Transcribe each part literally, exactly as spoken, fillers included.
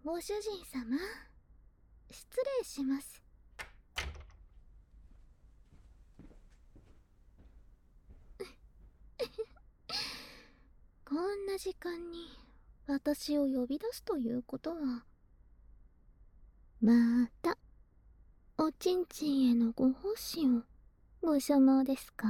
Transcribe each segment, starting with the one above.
ご主人様、失礼します。こんな時間に私を呼び出すということは、またおちんちんへのご奉仕をご所望ですか？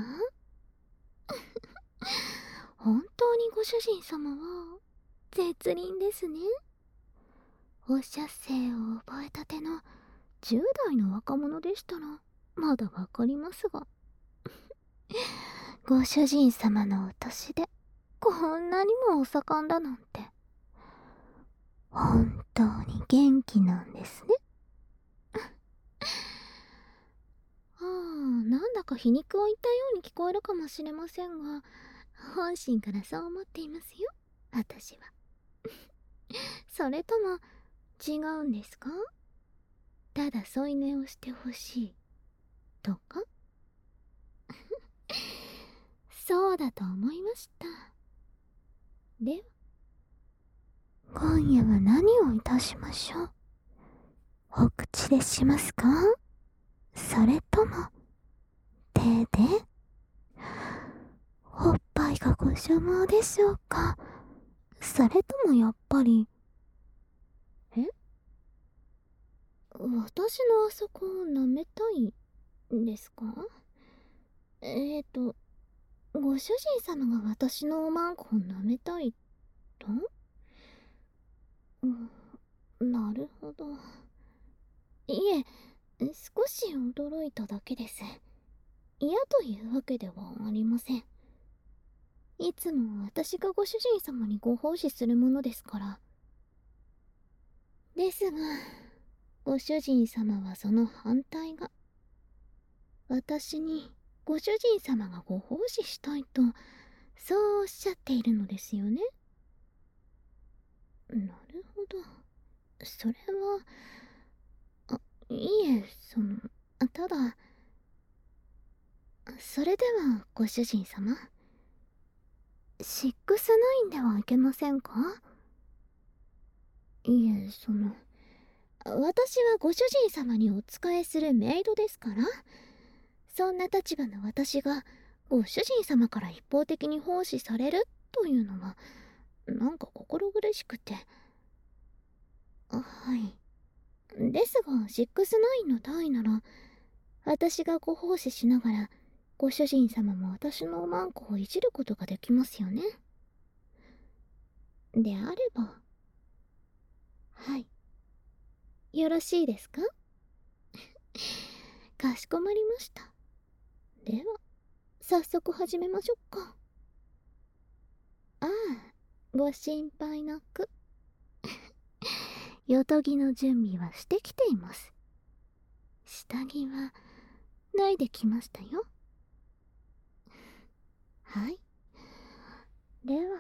本当にご主人様は絶倫ですね。お射精を覚えたてのじゅう代の若者でしたらまだわかりますが、ご主人様のお年でこんなにもお盛んだなんて、本当に元気なんですね。ああ、なんだか皮肉を言ったように聞こえるかもしれませんが、本心からそう思っていますよ、私は。それとも違うんですか？ただ添い寝をしてほしいとか？そうだと思いました。では、今夜は何をいたしましょう。お口でしますか？それとも手で？おっぱいがご所望でしょうか？それともやっぱり、え、私のあそこを舐めたいんですか？えーと、ご主人様が私のおまんこを舐めたいと？うん、なるほど。いえ、少し驚いただけです。嫌というわけではありません。いつも私がご主人様にご奉仕するものですから。ですが、ご主人様はその反対が。私にご主人様がご奉仕したいと、そうおっしゃっているのですよね。なるほど。それは、あ、いえ、その、ただ、それではご主人様、シックスナインではいけませんか？いえ、その、私はご主人様にお仕えするメイドですから、そんな立場の私がご主人様から一方的に奉仕されるというのは、なんか心苦しくて。はい。ですが、シックスナインの単位なら、私がご奉仕しながら、ご主人様も私のおまんこをいじることができますよね。であれば、はい。よろしいですか？かしこまりました。では、早速始めましょうか。ああ、ご心配なく。よとぎの準備はしてきています。下着は脱いできましたよ。はい。では、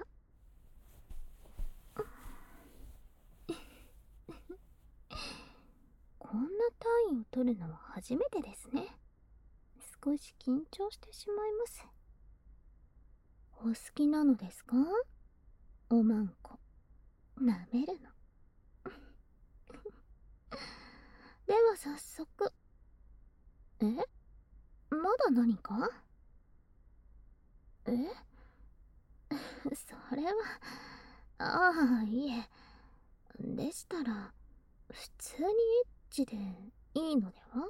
こんな単位を取るのは初めてですね。少し緊張してしまいます。お好きなのですか？おまんこ舐めるの。では早速。え、まだ何か？えそれは、ああ、いえ。でしたら普通にエッチでいいのでは？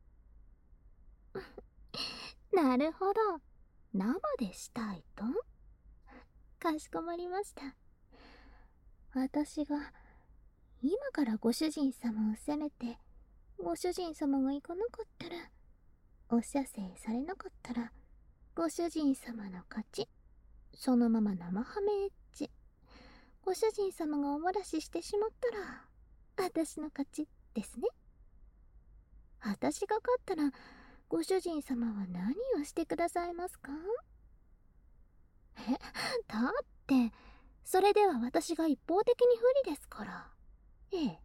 なるほど、生でしたいと？かしこまりました。私が今からご主人様を責めて、ご主人様が行かなかったら、お射精されなかったらご主人様の勝ち。そのまま生ハメエッチ。ご主人様がお漏らししてしまったら私の勝ちですね。私が勝ったらご主人様は何をしてくださいますか？え、だってそれでは私が一方的に不利ですから。ええ。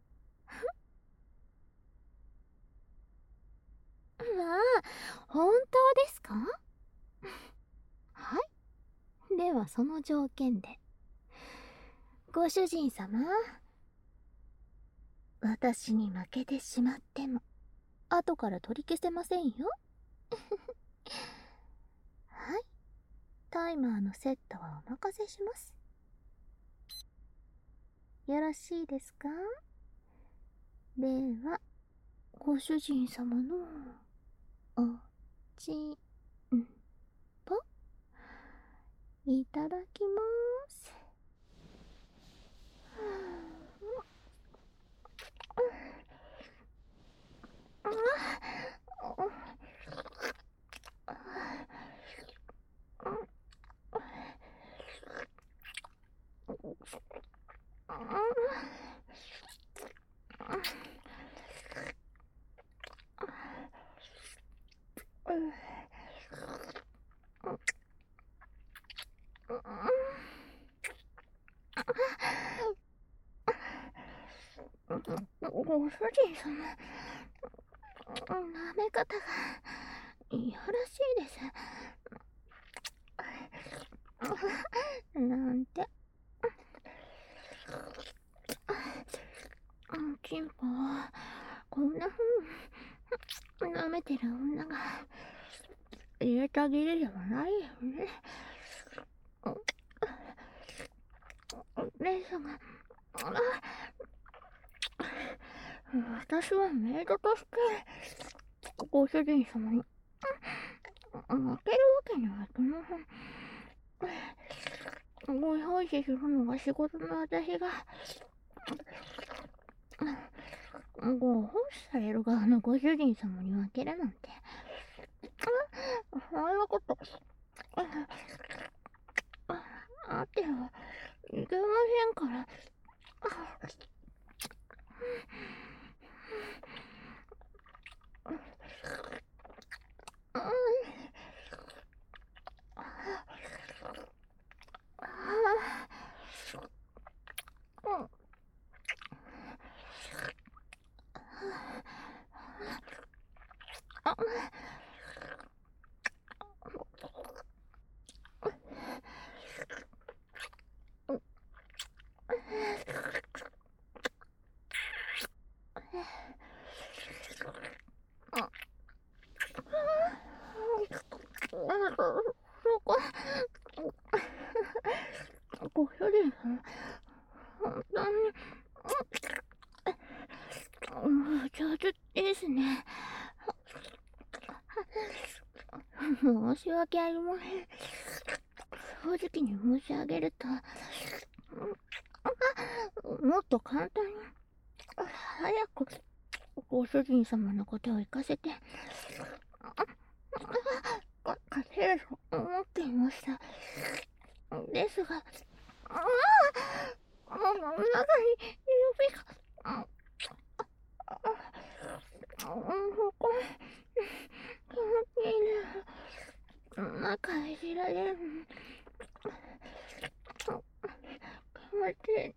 まあ、本当ですか？はい。ではその条件で。ご主人様、 私に負けてしまっても後から取り消せませんよ。はい、タイマーのセットはお任せします。よろしいですか？ではご主人様のおちんぽいただきます。ご主人様、舐め方がいやらしいです。なんて。チンポをこんな風に舐めてる女が言えたぎれではないよね。ですが、私はメイドとしてご主人様に負けるわけにはいきません。ご用意するのが仕事の私がご奉仕される側のご主人様に負けるなんて、そんなことあってはいけませんから。そこ、ご主人様、本当に上手ですね。申し訳ありません。正直に申し上げると、もっと簡単に早くご主人様のことを行かせて勝てると思っていました。ですが、ああ、中に指が、ここ、気持ちいいね。中いじられる。気持ちいい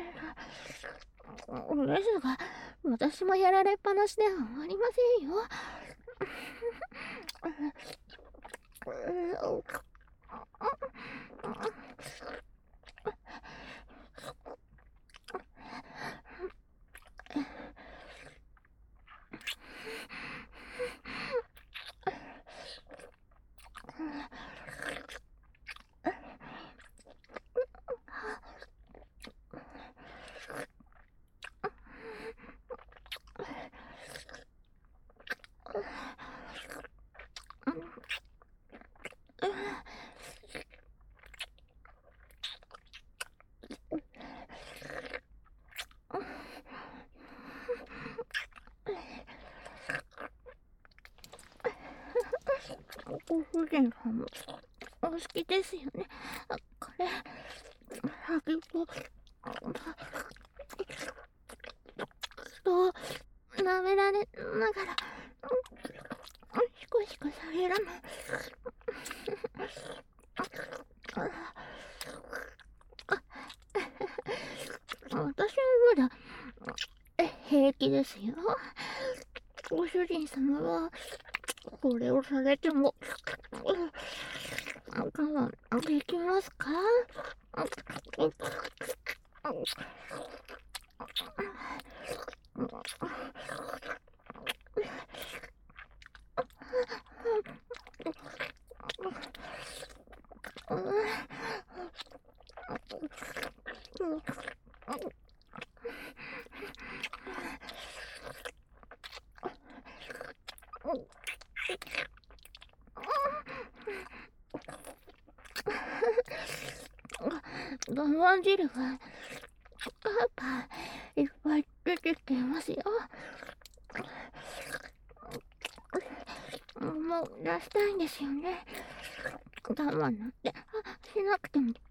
ですが、私もやられっぱなしではありませんよ。ご主人様、お好きですよね。これ、先っぽ、と、舐められながら、シコシコされるの。私はまだ平気ですよ。ご主人様はこれをされても我慢できますか？ 我慢汁がパーパーいっぱい出てきていますよ。もう出したいんですよね。我慢なんてしなくても。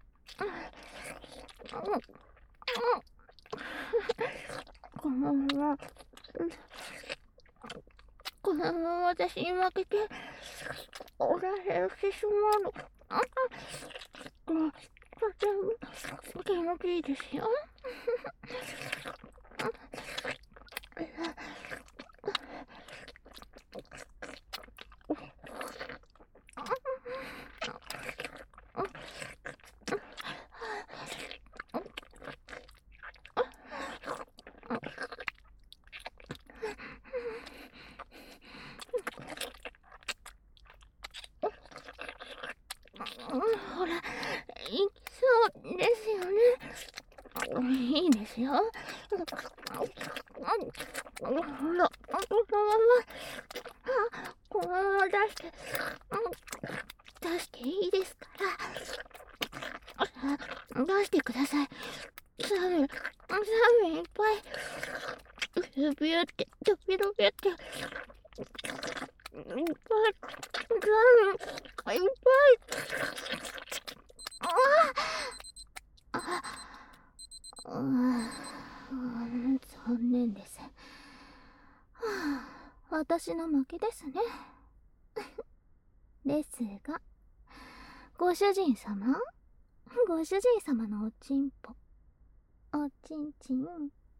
このままこのまま私に負けておられしてしまうの。もうとても気持ちいいですよ。ほら、いきそうですよね。いいですよ。ほら、このまま、このまま出して、出していいですから。出してください。サメ、サメいっぱい。ビュビュって、ドビドビって。いっぱい、サメ、いっぱい。ああ、うん、残念です。はあ、私の負けですね。ですが、ご主人様、ご主人様のおちんぽ、おちんちん。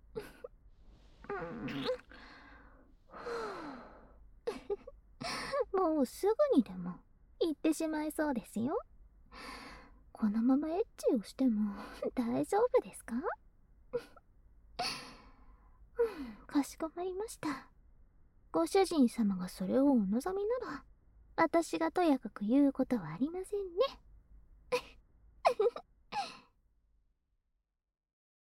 もうすぐにでも行ってしまいそうですよ。このままエッチをしても大丈夫ですか？かしこまりました。ご主人様がそれをお望みなら、私がとやかく言うことはありませんね。